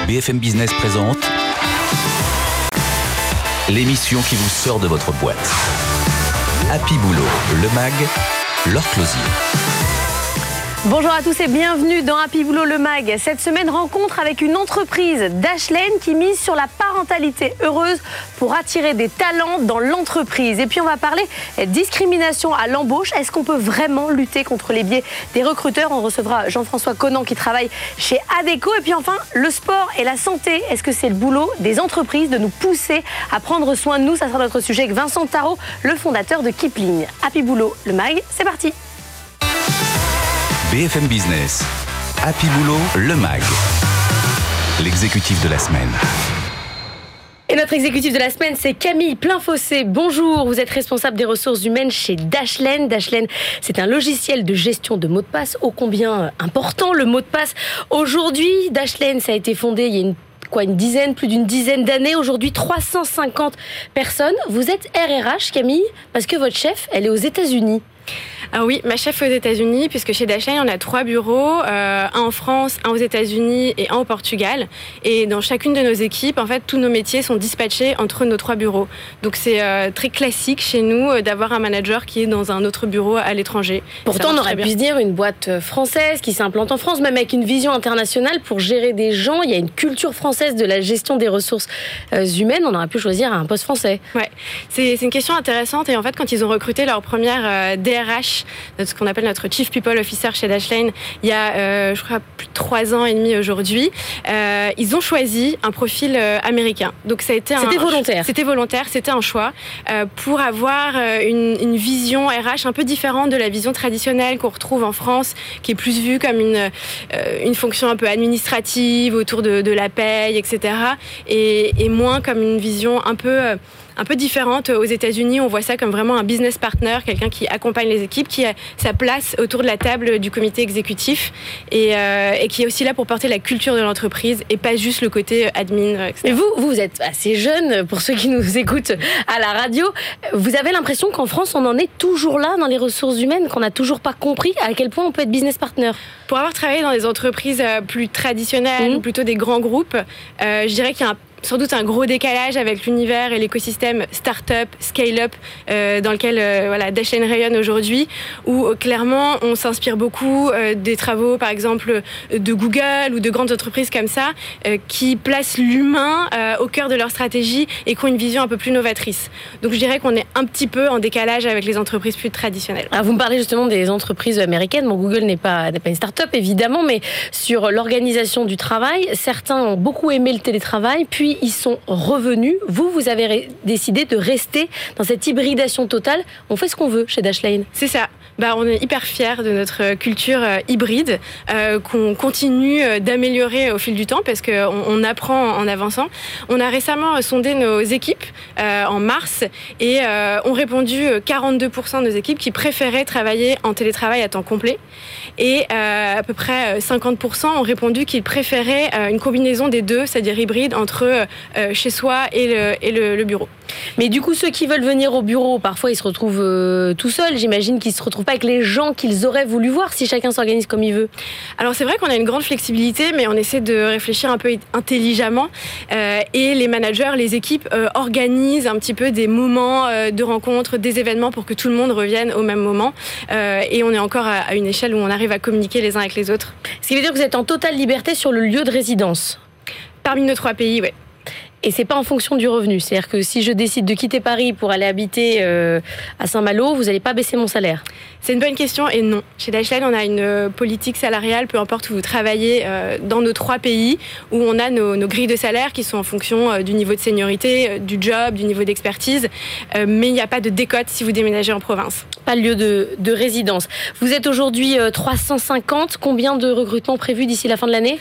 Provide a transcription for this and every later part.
BFM Business présente l'émission qui vous sort de votre boîte. Happy Boulot, le MAG, Laure Closier. Bonjour à tous et bienvenue dans Happy Boulot le MAG. Cette semaine, rencontre avec une entreprise Dashlane qui mise sur la parentalité heureuse pour attirer des talents dans l'entreprise. Et puis on va parler discrimination à l'embauche. Est-ce qu'on peut vraiment lutter contre les biais des recruteurs? On recevra Jean-François Conant qui travaille chez Adecco. Et puis enfin, le sport et la santé. Est-ce que c'est le boulot des entreprises de nous pousser à prendre soin de nous? Ça sera notre sujet avec Vincent Tarot, le fondateur de Kipling. Happy Boulot le MAG, c'est parti. BFM Business, Happy Boulot, le MAG, l'exécutif de la semaine. Et notre exécutif de la semaine, c'est Camille Plainfossé. Bonjour, vous êtes responsable des ressources humaines chez Dashlane. Dashlane, c'est un logiciel de gestion de mots de passe ô combien important, le mot de passe. Aujourd'hui, Dashlane, ça a été fondé il y a plus d'une dizaine d'années. Aujourd'hui, 350 personnes. Vous êtes RRH, Camille, parce que votre chef, elle est aux États-Unis. Ah oui, ma chef est aux États-Unis, puisque chez Dashlane, on a 3 bureaux, un en France, un aux États-Unis et un au Portugal. Et dans chacune de nos équipes, en fait, tous nos métiers sont dispatchés entre nos 3 bureaux. Donc c'est très classique chez nous d'avoir un manager qui est dans un autre bureau à l'étranger. Pourtant, on aurait pu se dire une boîte française qui s'implante en France, même avec une vision internationale pour gérer des gens. Il y a une culture française de la gestion des ressources humaines. On aurait pu choisir un poste français. Ouais, c'est une question intéressante. Et en fait, quand ils ont recruté leur première DRH, ce qu'on appelle notre Chief People Officer chez Dashlane, il y a, je crois, plus de 3 ans et demi aujourd'hui, ils ont choisi un profil américain. Donc ça a été C'était volontaire. C'était volontaire, c'était un choix pour avoir une vision RH un peu différente de la vision traditionnelle qu'on retrouve en France, qui est plus vue comme une fonction un peu administrative autour de la paye, etc. Et moins comme une vision un peu différente. Aux États-Unis, on voit ça comme vraiment un business partner, quelqu'un qui accompagne les équipes, qui a sa place autour de la table du comité exécutif et qui est aussi là pour porter la culture de l'entreprise et pas juste le côté admin, etc. Mais vous êtes assez jeune, pour ceux qui nous écoutent à la radio. Vous avez l'impression qu'en France, on en est toujours là dans les ressources humaines, qu'on n'a toujours pas compris à quel point on peut être business partner? Pour avoir travaillé dans des entreprises plus traditionnelles, ou plutôt des grands groupes, je dirais qu'il y a sans doute un gros décalage avec l'univers et l'écosystème start-up, scale-up dans lequel Dashlane rayonne aujourd'hui, où clairement on s'inspire beaucoup des travaux par exemple de Google ou de grandes entreprises comme ça qui placent l'humain au cœur de leur stratégie et qui ont une vision un peu plus novatrice. Donc je dirais qu'on est un petit peu en décalage avec les entreprises plus traditionnelles. Alors vous me parlez justement des entreprises américaines. Bon, Google n'est pas une start-up évidemment, mais sur l'organisation du travail, certains ont beaucoup aimé le télétravail, puis ils sont revenus. Vous avez décidé de rester dans cette hybridation totale. On fait ce qu'on veut chez Dashlane. C'est ça. On est hyper fiers de notre culture hybride qu'on continue d'améliorer au fil du temps parce qu'on apprend en avançant. On a récemment sondé nos équipes en mars et ont répondu 42% de nos équipes qui préféraient travailler en télétravail à temps complet et à peu près 50% ont répondu qu'ils préféraient une combinaison des deux, c'est-à-dire hybride entre chez soi et le bureau. Mais du coup, ceux qui veulent venir au bureau, parfois ils se retrouvent tout seuls. J'imagine qu'ils ne se retrouvent pas avec les gens qu'ils auraient voulu voir si chacun s'organise comme il veut. Alors c'est vrai qu'on a une grande flexibilité, mais on essaie de réfléchir un peu intelligemment. Et les managers, les équipes organisent un petit peu des moments de rencontre, des événements pour que tout le monde revienne au même moment. Et on est encore à une échelle où on arrive à communiquer les uns avec les autres. Ce qui veut dire que vous êtes en totale liberté sur le lieu de résidence. Parmi nos 3 pays, oui. Et c'est pas en fonction du revenu. C'est-à-dire que si je décide de quitter Paris pour aller habiter à Saint-Malo, vous n'allez pas baisser mon salaire? C'est une bonne question et non. Chez Dashlane, on a une politique salariale, peu importe où vous travaillez, dans nos 3 pays, où on a nos grilles de salaire qui sont en fonction du niveau de seniorité, du job, du niveau d'expertise. Mais il n'y a pas de décote si vous déménagez en province. Pas de lieu de résidence. Vous êtes aujourd'hui 350. Combien de recrutements prévus d'ici la fin de l'année?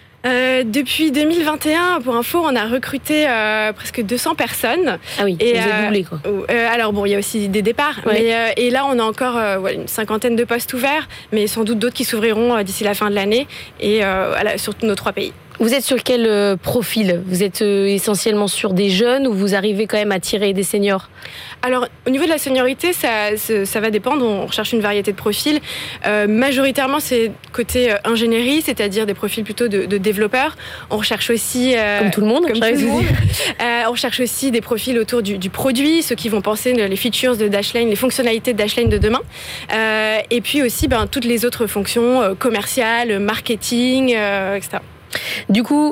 Depuis 2021, pour info, on a recruté presque 200 personnes. Ah oui, vous avez doublé quoi. Alors bon, il y a aussi des départs, ouais. Et là on a encore une 50aine de postes ouverts, mais sans doute d'autres qui s'ouvriront d'ici la fin de l'année et sur nos 3 pays. Vous êtes sur quel profil ? Vous êtes essentiellement sur des jeunes ou vous arrivez quand même à tirer des seniors ? Alors, au niveau de la seniorité, ça va dépendre. On recherche une variété de profils. Majoritairement, c'est côté ingénierie, c'est-à-dire des profils plutôt de développeurs. On recherche aussi... comme tout le monde. On recherche aussi des profils autour du produit, ceux qui vont penser les features de Dashlane, les fonctionnalités de Dashlane de demain. Et puis aussi toutes les autres fonctions commerciales, marketing, etc. Du coup,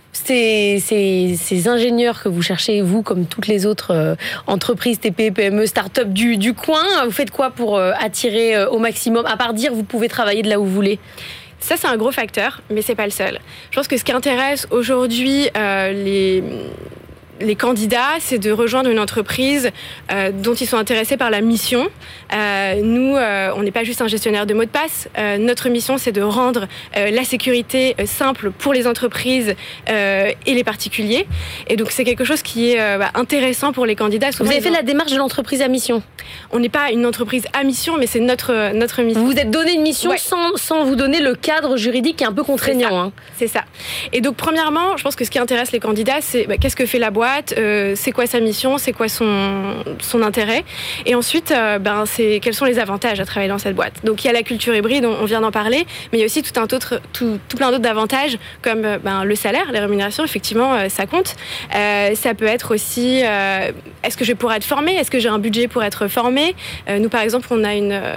ces ingénieurs que vous cherchez, vous, comme toutes les autres entreprises, TPE, PME, start-up du coin, vous faites quoi pour attirer au maximum, à part dire vous pouvez travailler de là où vous voulez ? Ça, c'est un gros facteur, mais c'est pas le seul. Je pense que ce qui intéresse aujourd'hui les candidats, c'est de rejoindre une entreprise dont ils sont intéressés par la mission. Nous, on n'est pas juste un gestionnaire de mots de passe. Notre mission, c'est de rendre la sécurité simple pour les entreprises et les particuliers. Et donc, c'est quelque chose qui est intéressant pour les candidats. Vous avez fait la démarche de l'entreprise à mission ? On n'est pas une entreprise à mission, mais c'est notre mission. Vous vous êtes donné une mission sans vous donner le cadre juridique qui est un peu contraignant. C'est ça. Et donc, premièrement, je pense que ce qui intéresse les candidats, c'est qu'est-ce que fait la boîte ? C'est quoi sa mission, c'est quoi son intérêt, et ensuite c'est quels sont les avantages à travailler dans cette boîte. Donc il y a la culture hybride, on vient d'en parler, mais il y a aussi tout plein d'autres avantages comme le salaire, les rémunérations, effectivement ça compte. Ça peut être aussi est-ce que je pourrais être formée, est-ce que j'ai un budget pour être formée. Nous par exemple on a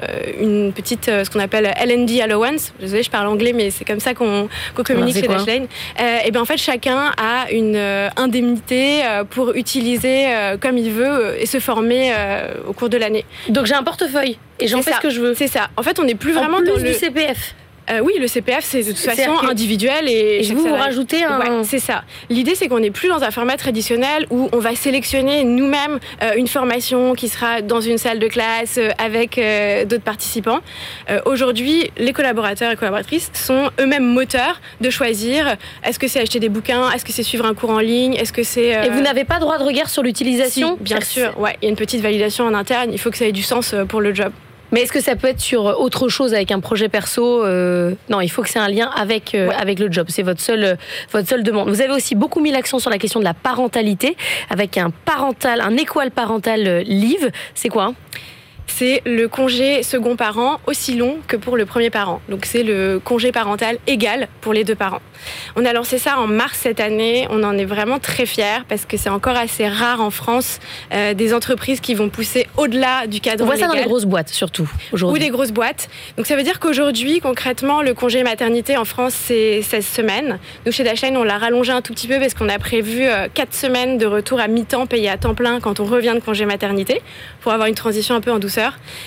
une petite ce qu'on appelle L&D allowance, désolée je parle anglais mais c'est comme ça qu'on communique chez Dashlane. Et en fait chacun a une indemnité pour utiliser comme il veut et se former au cours de l'année. Donc j'ai un portefeuille et j'en fais ce que je veux. C'est ça. En fait, on n'est plus vraiment dans le CPF. Oui, le CPF, c'est de toute façon individuel et vous rajoutez un... Ouais, c'est ça. L'idée, c'est qu'on n'est plus dans un format traditionnel où on va sélectionner nous-mêmes une formation qui sera dans une salle de classe avec d'autres participants. Aujourd'hui, les collaborateurs et collaboratrices sont eux-mêmes moteurs de choisir est-ce que c'est acheter des bouquins, est-ce que c'est suivre un cours en ligne, est-ce que c'est... Et vous n'avez pas droit de regard sur l'utilisation ? Si, bien sûr. Ouais, il y a une petite validation en interne. Il faut que ça ait du sens pour le job. Mais est-ce que ça peut être sur autre chose avec un projet perso ? Non, il faut que c'est un lien avec le job. C'est votre seule demande. Vous avez aussi beaucoup mis l'accent sur la question de la parentalité avec un Equal Parental Leave. C'est quoi ? C'est le congé second parent aussi long que pour le premier parent. Donc c'est le congé parental égal pour les deux parents. On a lancé ça en mars cette année. On en est vraiment très fiers parce que c'est encore assez rare en France des entreprises qui vont pousser au-delà du cadre légal. On voit ça dans les grosses boîtes surtout aujourd'hui. Ou les grosses boîtes. Donc ça veut dire qu'aujourd'hui, concrètement, le congé maternité en France, c'est 16 semaines. Nous, chez Dashlane, on l'a rallongé un tout petit peu parce qu'on a prévu 4 semaines de retour à mi-temps payé à temps plein quand on revient de congé maternité pour avoir une transition un peu en douceur.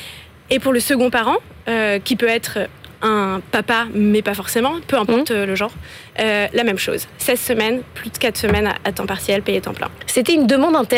Et pour le second parent, qui peut être un papa, mais pas forcément, peu importe le genre, la même chose. 16 semaines, plus de 4 semaines à temps partiel, payé temps plein. C'était une demande interne ?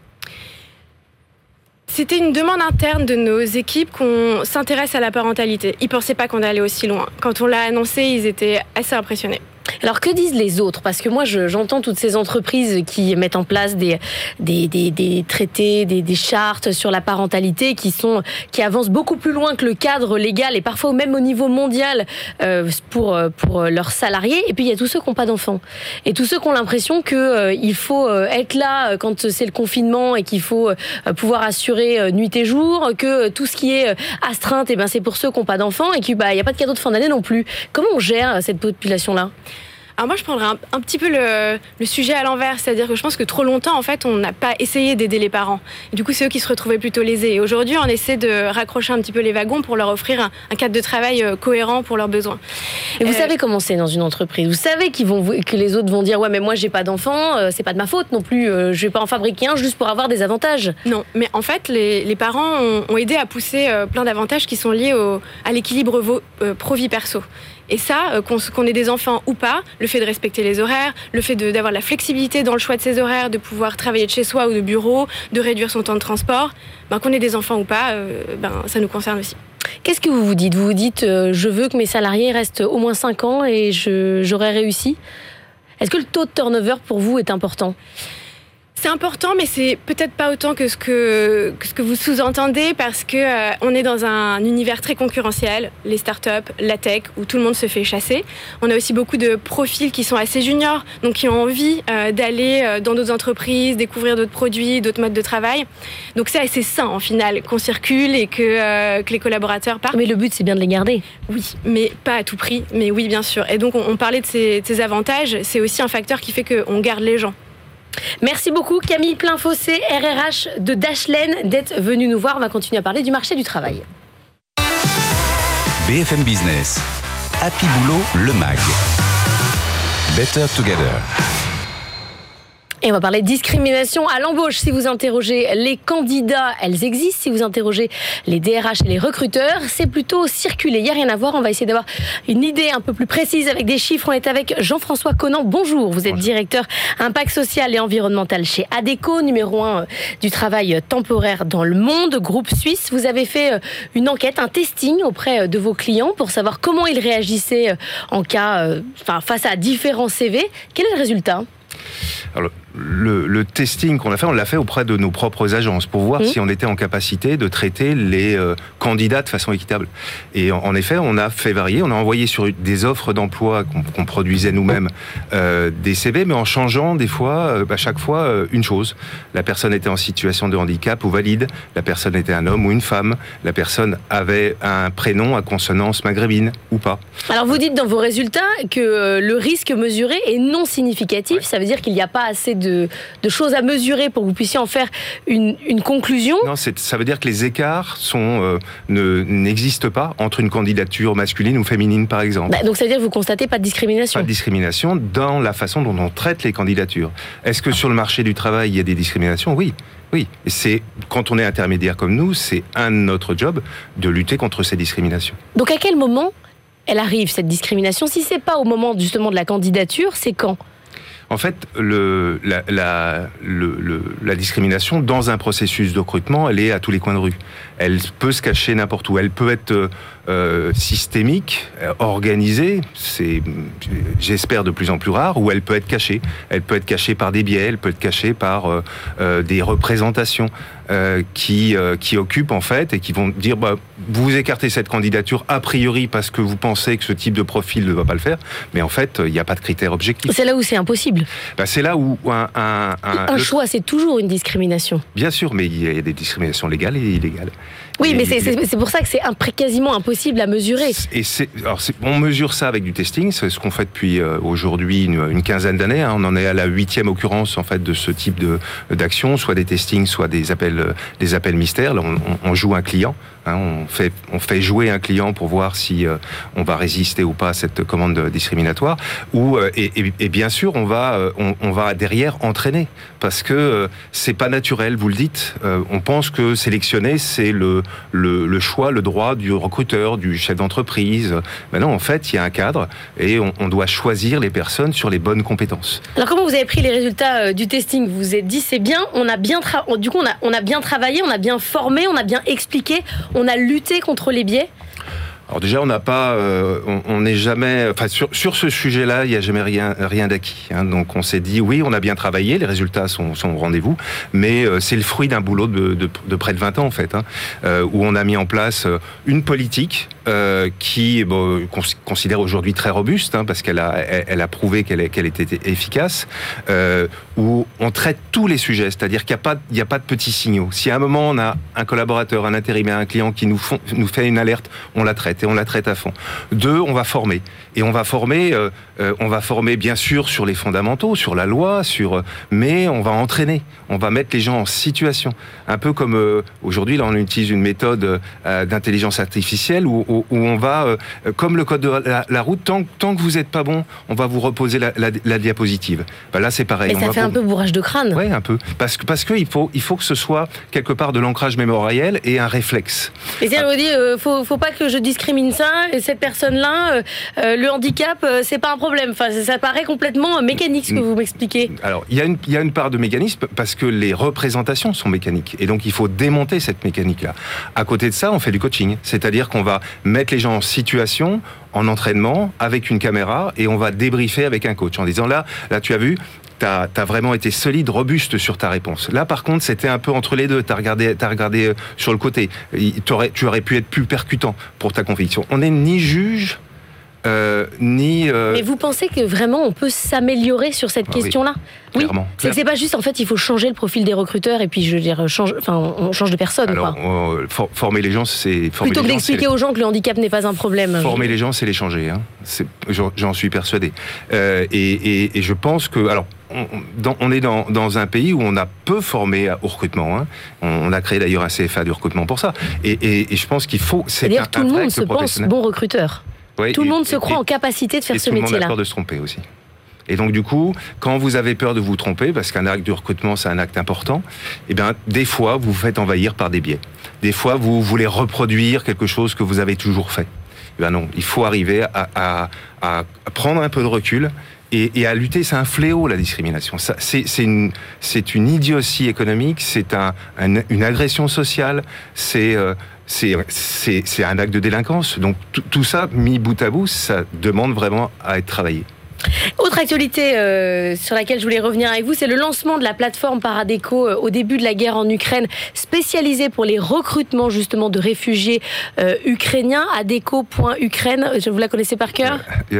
C'était une demande interne de nos équipes qu'on s'intéresse à la parentalité. Ils ne pensaient pas qu'on allait aussi loin. Quand on l'a annoncé, ils étaient assez impressionnés. Alors que disent les autres ? Parce que moi j'entends toutes ces entreprises qui mettent en place des traités, des chartes sur la parentalité qui avancent beaucoup plus loin que le cadre légal et parfois même au niveau mondial pour leurs salariés. Et puis il y a tous ceux qui n'ont pas d'enfants et tous ceux qui ont l'impression que il faut être là quand c'est le confinement et qu'il faut pouvoir assurer nuit et jour, que tout ce qui est astreinte c'est pour ceux qui n'ont pas d'enfants et qu'il y a pas de cadeau de fin d'année non plus. Comment on gère cette population-là ? Alors moi, je prendrais un petit peu le sujet à l'envers, c'est-à-dire que je pense que trop longtemps, en fait, on n'a pas essayé d'aider les parents. Et du coup, c'est eux qui se retrouvaient plutôt lésés. Et aujourd'hui, on essaie de raccrocher un petit peu les wagons pour leur offrir un cadre de travail cohérent pour leurs besoins. Et vous savez comment c'est dans une entreprise. Vous savez que les autres vont dire « Ouais, mais moi, j'ai pas d'enfant, c'est pas de ma faute non plus. Je vais pas en fabriquer un juste pour avoir des avantages. » Non, mais en fait, les parents ont aidé à pousser plein d'avantages qui sont liés à l'équilibre pro-vie perso. Et ça, qu'on ait des enfants ou pas, le fait de respecter les horaires, le fait d'avoir la flexibilité dans le choix de ses horaires, de pouvoir travailler de chez soi ou de bureau, de réduire son temps de transport, qu'on ait des enfants ou pas, ça nous concerne aussi. Qu'est-ce que vous vous dites ? Vous vous dites je veux que mes salariés restent au moins 5 ans et j'aurai réussi ? Est-ce que le taux de turnover pour vous est important ? C'est important, mais c'est peut-être pas autant que ce que vous sous-entendez, parce que on est dans un univers très concurrentiel, les startups, la tech, où tout le monde se fait chasser. On a aussi beaucoup de profils qui sont assez juniors, donc qui ont envie d'aller dans d'autres entreprises, découvrir d'autres produits, d'autres modes de travail. Donc c'est assez sain, en final, qu'on circule et que les collaborateurs partent. Mais le but, c'est bien de les garder. Oui, mais pas à tout prix, mais oui, bien sûr. Et donc on parlait de ces avantages, c'est aussi un facteur qui fait qu'on garde les gens. Merci beaucoup Camille Plainfossé, RRH de Dashlane, d'être venue nous voir. On va continuer à parler du marché du travail. BFM Business, Happy Boulot, le MAG. Better Together. Et on va parler de discrimination à l'embauche. Si vous interrogez les candidats, elles existent. Si vous interrogez les DRH et les recruteurs, c'est plutôt circulé. Il n'y a rien à voir. On va essayer d'avoir une idée un peu plus précise avec des chiffres. On est avec Jean-François Conant. Bonjour. Vous êtes directeur impact social et environnemental chez Adecco, numéro 1 du travail temporaire dans le monde, groupe suisse. Vous avez fait une enquête, un testing auprès de vos clients pour savoir comment ils réagissaient en cas, face à différents CV. Quel est le résultat ? Alors, le testing qu'on a fait, on l'a fait auprès de nos propres agences pour voir si on était en capacité de traiter les candidats de façon équitable. Et en effet, on a fait varier, on a envoyé sur des offres d'emploi qu'on produisait nous-mêmes des CV, mais en changeant des fois, à chaque fois, une chose. La personne était en situation de handicap ou valide, la personne était un homme ou une femme, la personne avait un prénom à consonance maghrébine ou pas. Alors vous dites dans vos résultats que le risque mesuré est non significatif, ça veut dire qu'il n'y a pas assez de choses à mesurer pour que vous puissiez en faire une conclusion. Non, ça veut dire que les écarts n'existent pas entre une candidature masculine ou féminine, par exemple. Donc ça veut dire que vous constatez pas de discrimination. Pas de discrimination dans la façon dont on traite les candidatures. Est-ce que sur le marché du travail, il y a des discriminations ? Oui. Oui, et quand on est intermédiaire comme nous, c'est un de notre job de lutter contre ces discriminations. Donc à quel moment elle arrive, cette discrimination ? Si c'est pas au moment justement de la candidature, c'est quand ? En fait, la discrimination dans un processus de recrutement, elle est à tous les coins de rue. Elle peut se cacher n'importe où. Elle peut être systémique, organisée, c'est, j'espère, de plus en plus rare, ou elle peut être cachée. Elle peut être cachée par des biais, elle peut être cachée par des représentations qui occupent en fait et qui vont dire vous écartez cette candidature a priori parce que vous pensez que ce type de profil ne va pas le faire, mais en fait il n'y a pas de critères objectifs. C'est là où c'est impossible. C'est là où un choix, c'est toujours une discrimination. Bien sûr, mais il y a des discriminations légales et illégales. Oui, mais c'est pour ça que c'est quasiment impossible à mesurer. On mesure ça avec du testing, c'est ce qu'on fait depuis aujourd'hui une quinzaine d'années. On en est à la 8e occurrence en fait de ce type d'action, soit des testings, soit des appels mystères. Là, on joue un client. On fait jouer un client pour voir si on va résister ou pas à cette commande discriminatoire. Et bien sûr, on va derrière entraîner parce que c'est pas naturel. Vous le dites. On pense que sélectionner c'est le choix, le droit du recruteur, du chef d'entreprise. Mais non, en fait, il y a un cadre et on doit choisir les personnes sur les bonnes compétences. Alors, comment vous avez pris les résultats du testing ? Vous vous êtes dit c'est bien, on a bien travaillé, on a bien formé, on a bien expliqué. On a lutté contre les biais ? Alors déjà, on n'a pas, on n'est jamais, enfin sur ce sujet-là, il n'y a jamais rien d'acquis. Donc on s'est dit oui, on a bien travaillé, les résultats sont au rendez-vous, mais c'est le fruit d'un boulot de près de 20 ans en fait, où on a mis en place une politique qui qu'on considère aujourd'hui très robuste, parce qu'elle a prouvé qu'elle était efficace, où on traite tous les sujets, c'est-à-dire qu'il n'y a pas de petits signaux. Si à un moment on a un collaborateur, un intérimaire, un client qui nous fait une alerte, on la traite. Et on la traite à fond. 2, on va former. Et on va former bien sûr sur les fondamentaux, sur la loi, mais on va entraîner. On va mettre les gens en situation. Un peu comme aujourd'hui, là, on utilise une méthode d'intelligence artificielle où on va, comme le code de la route, tant que vous n'êtes pas bon, on va vous reposer la diapositive. Là, c'est pareil. Mais ça fait un peu bourrage de crâne. Oui, un peu. Parce que il faut que ce soit quelque part de l'ancrage mémoriel et un réflexe. Et c'est-à-dire, vous dites, faut pas que je discrimine discrimine ça, et cette personne-là, le handicap, c'est pas un problème. Enfin, ça paraît complètement mécanique ce que vous m'expliquez. Alors, il y a une part de mécanisme parce que les représentations sont mécaniques. Et donc, il faut démonter cette mécanique-là. À côté de ça, on fait du coaching. C'est-à-dire qu'on va mettre les gens en situation, en entraînement, avec une caméra, et on va débriefer avec un coach en disant là tu as vu, t'as vraiment été solide, robuste sur ta réponse. Là, par contre, c'était un peu entre les deux. T'as regardé sur le côté. Tu aurais pu être plus percutant pour ta conviction. On n'est ni juge, ni... Mais vous pensez que vraiment on peut s'améliorer sur cette question-là ? Oui, clairement. C'est pas juste, en fait, il faut changer le profil des recruteurs et puis, je veux dire, on change de personne. Alors, former les gens, c'est... Plutôt que d'expliquer aux gens que le handicap n'est pas un problème. Former les gens, c'est les changer. Hein. J'en suis persuadé. Et je pense que... Alors, on est dans un pays où on a peu formé au recrutement. Hein. On a créé d'ailleurs un CFA du recrutement pour ça. Et je pense qu'il faut... C'est-à-dire tout le monde se pense bon recruteur. Oui, tout le monde se croit en capacité de faire ce métier-là. Et tout le monde a peur de se tromper aussi. Et donc du coup, quand vous avez peur de vous tromper, parce qu'un acte de recrutement c'est un acte important, eh bien des fois vous vous faites envahir par des biais. Des fois vous voulez reproduire quelque chose que vous avez toujours fait. Eh bien non, il faut arriver à prendre un peu de recul et à lutter. C'est un fléau, la discrimination. C'est une idiotie économique, c'est une agression sociale, c'est un acte de délinquance. Donc tout ça, mis bout à bout, ça demande vraiment à être travaillé. Autre actualité sur laquelle je voulais revenir avec vous, c'est le lancement de la plateforme par Adecco au début de la guerre en Ukraine, spécialisée pour les recrutements justement de réfugiés ukrainiens. Adecco.Ukraine, vous la connaissez par cœur ?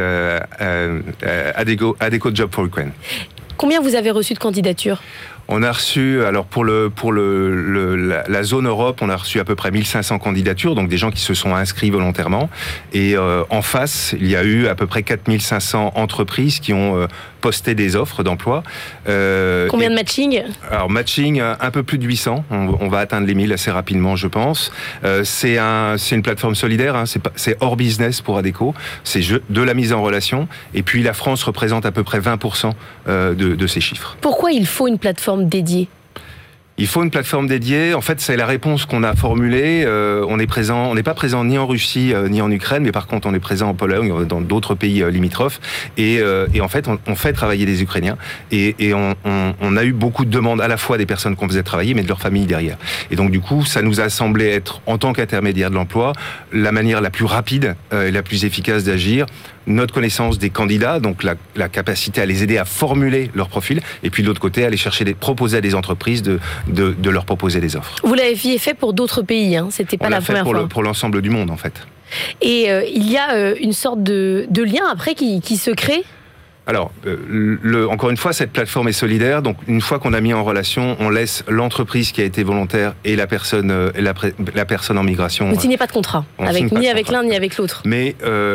Adecco Job for Ukraine. Combien vous avez reçu de candidatures ? On a reçu, alors pour la zone Europe, on a reçu à peu près 1500 candidatures, donc des gens qui se sont inscrits volontairement. Et en face, il y a eu à peu près 4500 entreprises qui ont posté des offres d'emploi. Combien de matching ? Alors matching, un peu plus de 800. On va atteindre les 1000 assez rapidement, je pense. C'est une plateforme solidaire, hein, c'est hors business pour Adecco. C'est de la mise en relation. Et puis la France représente à peu près 20% de ces chiffres. Pourquoi il faut une plateforme dédiée ? Il faut une plateforme dédiée. En fait, c'est la réponse qu'on a formulée. On n'est pas présent ni en Russie ni en Ukraine, mais par contre, on est présent en Pologne, dans d'autres pays limitrophes. Et en fait, on fait travailler des Ukrainiens. Et on a eu beaucoup de demandes à la fois des personnes qu'on faisait travailler, mais de leur famille derrière. Et donc, du coup, ça nous a semblé être, en tant qu'intermédiaire de l'emploi, la manière la plus rapide et la plus efficace d'agir. Notre connaissance des candidats, donc la capacité à les aider à formuler leur profil, et puis de l'autre côté, aller proposer à des entreprises de leur proposer des offres. Vous l'aviez fait pour d'autres pays, hein. C'était pas la première fois. Pour l'ensemble du monde, en fait. Et il y a une sorte de lien après qui se crée ? Alors, encore une fois, cette plateforme est solidaire. Donc, une fois qu'on a mis en relation, on laisse l'entreprise qui a été volontaire et la personne en migration. Vous ne signez pas de contrat, ni avec l'un ni avec l'autre. Mais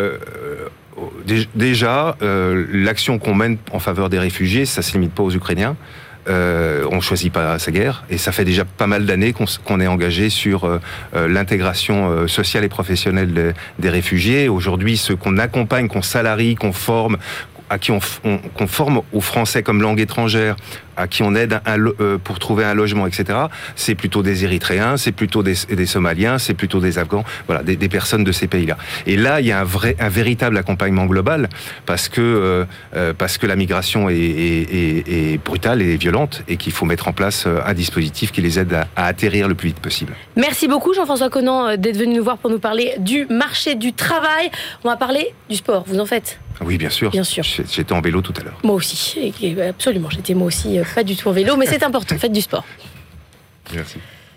déjà, l'action qu'on mène en faveur des réfugiés, ça ne se limite pas aux Ukrainiens. On ne choisit pas sa guerre, et ça fait déjà pas mal d'années qu'on est engagé sur l'intégration sociale et professionnelle des réfugiés. Aujourd'hui, ceux qu'on accompagne, qu'on salarie, qu'on forme, à qui qu'on forme au français comme langue étrangère, à qui on aide pour trouver un logement, etc., c'est plutôt des Érythréens, c'est plutôt des Somaliens, c'est plutôt des Afghans, voilà, des personnes de ces pays-là. Et là, il y a un véritable accompagnement global, parce que la migration est brutale et violente, et qu'il faut mettre en place un dispositif qui les aide à atterrir le plus vite possible. Merci beaucoup Jean-François Conant d'être venu nous voir pour nous parler du marché du travail. On va parler du sport, vous en faites ? Oui, bien sûr. Bien sûr. J'étais en vélo tout à l'heure. Moi aussi, absolument. J'étais moi aussi pas du tout en vélo, mais c'est important. Faites du sport. Merci.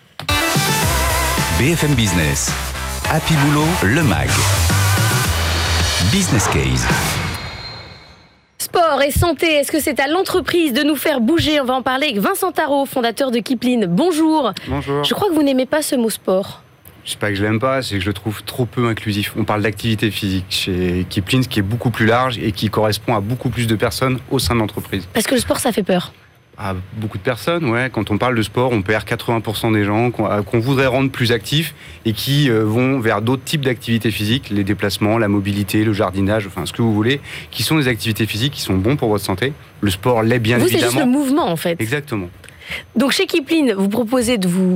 BFM Business. Happy Boulot, le MAG. Business Case. Sport et santé, est-ce que c'est à l'entreprise de nous faire bouger ? On va en parler avec Vincent Tarot, fondateur de Kipling. Bonjour. Bonjour. Je crois que vous n'aimez pas ce mot sport. C'est pas que je l'aime pas, c'est que je le trouve trop peu inclusif. On parle d'activité physique chez Kipling, qui est beaucoup plus large et qui correspond à beaucoup plus de personnes au sein de l'entreprise. Parce que le sport, ça fait peur. À beaucoup de personnes, ouais. Quand on parle de sport, on perd 80% des gens qu'on voudrait rendre plus actifs et qui vont vers d'autres types d'activités physiques, les déplacements, la mobilité, le jardinage, enfin ce que vous voulez, qui sont des activités physiques qui sont bons pour votre santé. Le sport l'est bien évidemment. Vous, c'est juste le mouvement en fait. Exactement. Donc chez Kipling, vous proposez de vous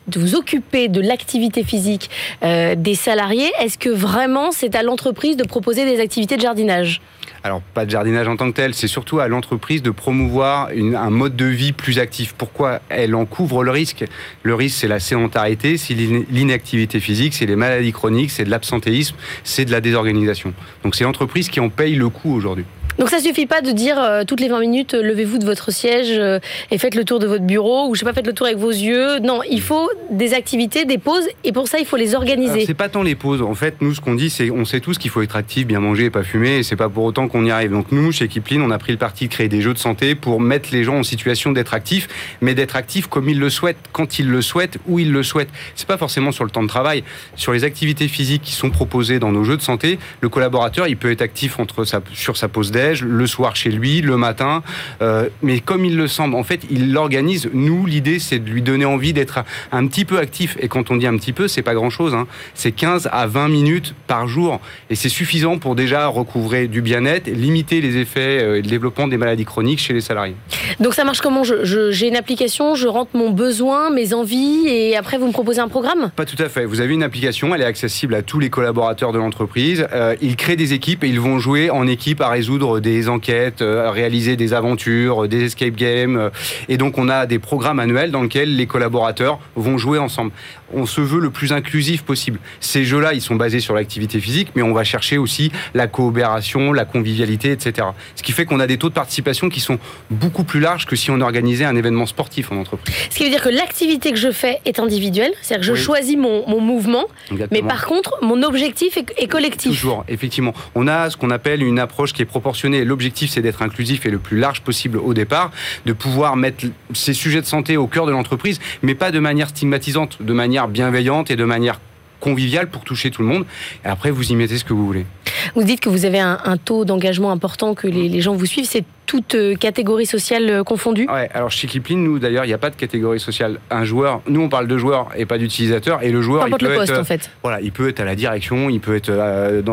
de vous occuper de l'activité physique des salariés. Est-ce que vraiment c'est à l'entreprise de proposer des activités de jardinage ? Alors, pas de jardinage en tant que tel, c'est surtout à l'entreprise de promouvoir un mode de vie plus actif. Pourquoi elle en couvre le risque ? Le risque, c'est la sédentarité, c'est l'inactivité physique, c'est les maladies chroniques, c'est de l'absentéisme, c'est de la désorganisation. Donc, c'est l'entreprise qui en paye le coût aujourd'hui. Donc ça suffit pas de dire toutes les 20 minutes levez-vous de votre siège et faites le tour de votre bureau ou je sais pas, faites le tour avec vos yeux. Non, il faut des activités, des pauses et pour ça il faut les organiser. Alors, c'est pas tant les pauses. En fait, nous ce qu'on dit c'est on sait tous qu'il faut être actif, bien manger et pas fumer et c'est pas pour autant qu'on y arrive. Donc nous chez Kipling, on a pris le parti de créer des jeux de santé pour mettre les gens en situation d'être actifs, mais d'être actifs comme ils le souhaitent, quand ils le souhaitent, où ils le souhaitent. C'est pas forcément sur le temps de travail, sur les activités physiques qui sont proposées dans nos jeux de santé, le collaborateur, il peut être actif sur sa pause déj, le soir chez lui, le matin, mais comme il le semble, en fait, il l'organise. Nous, l'idée, c'est de lui donner envie d'être un petit peu actif. Et quand on dit un petit peu, c'est pas grand-chose. C'est 15 à 20 minutes par jour. Et c'est suffisant pour déjà recouvrer du bien-être, limiter les effets et le développement des maladies chroniques chez les salariés. Donc ça marche comment ? J'ai une application, je rentre mon besoin, mes envies, et après vous me proposez un programme ? Pas tout à fait. Vous avez une application, elle est accessible à tous les collaborateurs de l'entreprise. Ils créent des équipes et ils vont jouer en équipe à résoudre des enquêtes, à réaliser des aventures, des escape games. Et donc, on a des programmes annuels dans lesquels les collaborateurs vont jouer ensemble. On se veut le plus inclusif possible. Ces jeux-là, ils sont basés sur l'activité physique, mais on va chercher aussi la coopération, la convivialité, etc. Ce qui fait qu'on a des taux de participation qui sont beaucoup plus larges que si on organisait un événement sportif en entreprise. Ce qui veut dire que l'activité que je fais est individuelle, c'est-à-dire que je choisis mon mouvement, exactement. Mais par contre, mon objectif est collectif. Toujours, effectivement. On a ce qu'on appelle une approche qui est proportionnée. L'objectif, c'est d'être inclusif et le plus large possible au départ, de pouvoir mettre ces sujets de santé au cœur de l'entreprise, mais pas de manière stigmatisante, de manière bienveillante et de manière conviviale pour toucher tout le monde. Et après, vous y mettez ce que vous voulez. Vous dites que vous avez un taux d'engagement important, que les gens vous suivent. C'est toute catégorie sociale confondue ? Ouais, alors chez Kipling, nous d'ailleurs, il n'y a pas de catégorie sociale. Un joueur, nous on parle de joueur et pas d'utilisateur, et le joueur, il peut le poste, être, en fait. Voilà, il peut être à la direction, il peut être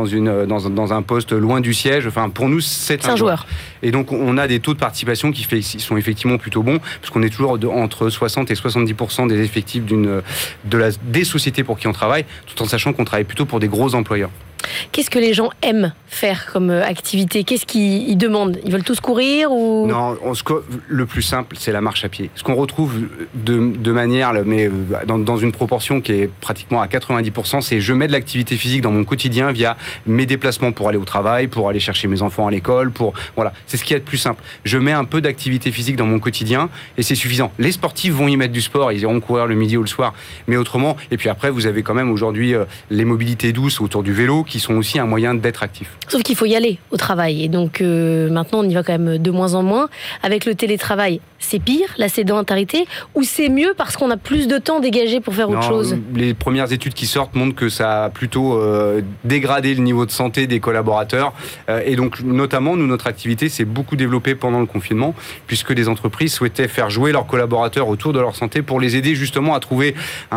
dans un poste loin du siège. Enfin, pour nous, c'est un joueur. Et donc, on a des taux de participation qui sont effectivement plutôt bons, parce qu'on est toujours entre 60 et 70% des effectifs des sociétés pour qui on travaille, tout en sachant qu'on travaille plutôt pour des gros employeurs. Qu'est-ce que les gens aiment faire comme activité ? Qu'est-ce qu'ils demandent ? Ils veulent tous courir ou... Non, le plus simple, c'est la marche à pied. Ce qu'on retrouve de manière, mais dans une proportion qui est pratiquement à 90%, c'est je mets de l'activité physique dans mon quotidien via mes déplacements pour aller au travail, pour aller chercher mes enfants à l'école, voilà, c'est ce qui est le plus simple. Je mets un peu d'activité physique dans mon quotidien et c'est suffisant. Les sportifs vont y mettre du sport, ils iront courir le midi ou le soir, mais autrement. Et puis après, vous avez quand même aujourd'hui les mobilités douces autour du vélo qui sont aussi un moyen d'être actif. Sauf qu'il faut y aller au travail. Et donc maintenant, on y va quand même de moins en moins. Avec le télétravail, c'est pire, la sédentarité, ou c'est mieux parce qu'on a plus de temps dégagé pour faire autre chose ? Les premières études qui sortent montrent que ça a plutôt dégradé le niveau de santé des collaborateurs. Et donc, notamment, notre activité s'est beaucoup développée pendant le confinement, puisque les entreprises souhaitaient faire jouer leurs collaborateurs autour de leur santé pour les aider justement à trouver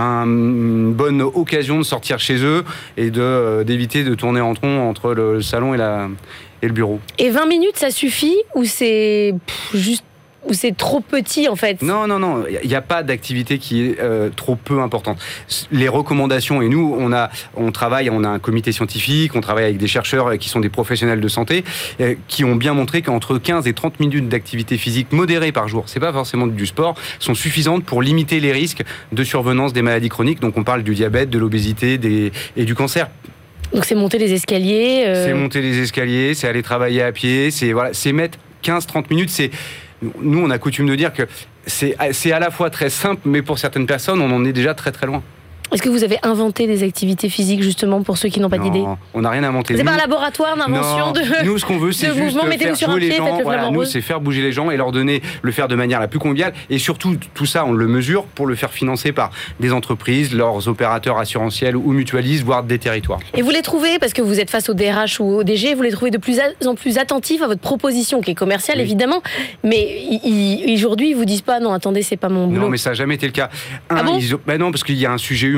une bonne occasion de sortir chez eux et d'éviter de tourner en rond entre le salon et le bureau. Et 20 minutes, ça suffit ou c'est juste... ou c'est trop petit en fait? Non, il n'y a pas d'activité qui est trop peu importante. Les recommandations, et nous on a un comité scientifique, on travaille avec des chercheurs qui sont des professionnels de santé, qui ont bien montré qu'entre 15 et 30 minutes d'activité physique modérée par jour, c'est pas forcément du sport, sont suffisantes pour limiter les risques de survenance des maladies chroniques. Donc on parle du diabète, de l'obésité et du cancer. Donc c'est monter les escaliers C'est monter les escaliers, c'est aller travailler à pied, c'est mettre 15-30 minutes, nous, on a coutume de dire que c'est à la fois très simple, mais pour certaines personnes, on en est déjà très très loin. Est-ce que vous avez inventé des activités physiques justement pour ceux qui n'ont pas d'idée? Non, on n'a rien inventé. C'est pas un laboratoire d'invention de nous, ce qu'on veut, c'est juste faire jouer les gens. Voilà, nous, c'est faire bouger les gens et leur donner, le faire de manière la plus conviviale. Et surtout, tout ça, on le mesure pour le faire financer par des entreprises, leurs opérateurs assurantiels ou mutualistes, voire des territoires. Et vous les trouvez, parce que vous êtes face au DRH ou au DG, vous les trouvez de plus en plus attentifs à votre proposition, qui est commerciale, oui, évidemment. Mais aujourd'hui, ils vous disent pas, non, attendez, c'est pas mon boulot. Non, mais ça n'a jamais été le cas. Ah bon? Non, parce qu'il y a un sujet humain.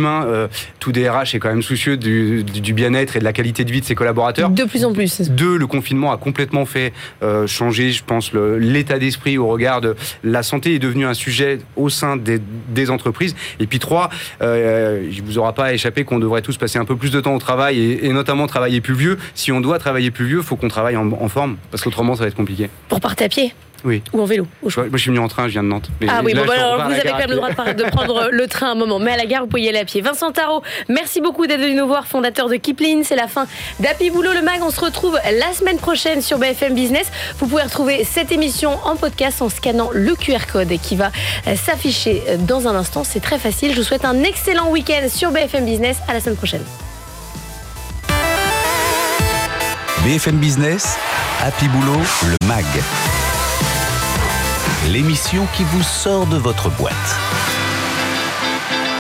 l'humain, tout DRH est quand même soucieux du bien-être et de la qualité de vie de ses collaborateurs. De plus en plus. 2, le confinement a complètement fait changer, je pense, l'état d'esprit au regard de la santé est devenu un sujet au sein des entreprises. Et puis 3, il vous aura pas échappé qu'on devrait tous passer un peu plus de temps au travail et notamment travailler plus vieux. Si on doit travailler plus vieux, il faut qu'on travaille en forme parce qu'autrement ça va être compliqué. Pour partir à pied? Oui. Ou en vélo? Moi, je suis venu en train, je viens de Nantes. Mais ah oui, là, bon, alors vous avez quand même le droit de prendre le train un moment. Mais à la gare, vous pouvez y aller à pied. Vincent Tarot, merci beaucoup d'être venu nous voir, fondateur de Kipling. C'est la fin d'Happy Boulot, le mag. On se retrouve la semaine prochaine sur BFM Business. Vous pouvez retrouver cette émission en podcast en scannant le QR code qui va s'afficher dans un instant. C'est très facile. Je vous souhaite un excellent week-end sur BFM Business. À la semaine prochaine. BFM Business, Happy Boulot, le mag. L'émission qui vous sort de votre boîte.